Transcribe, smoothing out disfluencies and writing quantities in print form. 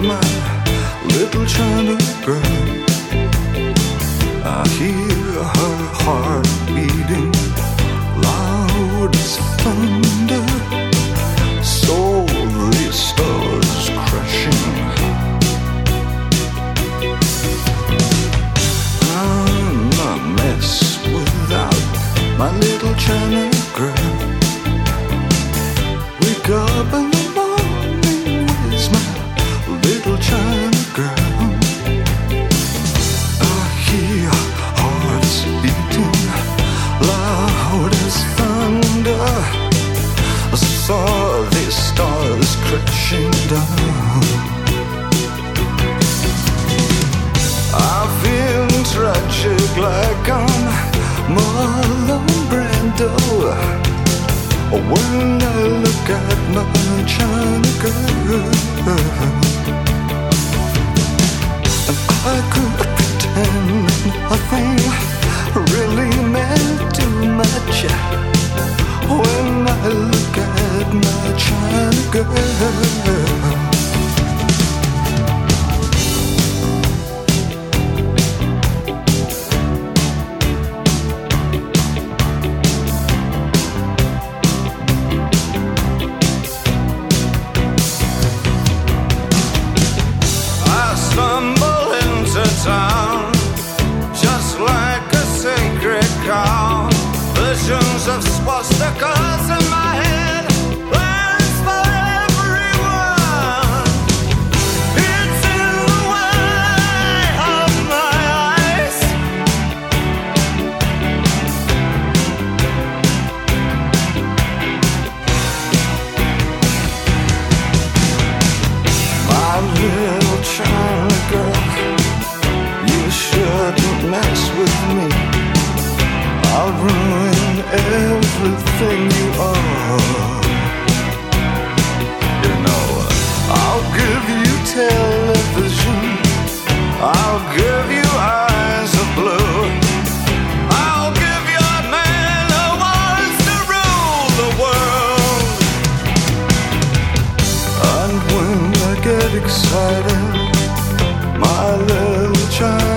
my little China girl. I hear her heart beating loud as thunder, softly stars crashing. I'm a mess without my little China girl. Wake up in the morning, where's my little China girl? I hear hearts beating loud as thunder. I saw these stars crashing down. I feel tragic like I'm Marlon Brando when I look at my China girl. And I could pretend nothing really meant too much when I look at my China girl. Visions of swastikas in my head, plans for everyone. It's in the way of my eyes. My little China girl, you shouldn't mess with me. I'll ruin everything you are. You know, I'll give you television, I'll give you eyes of blue, I'll give you a man who wants to rule the world. And when I get excited, my little child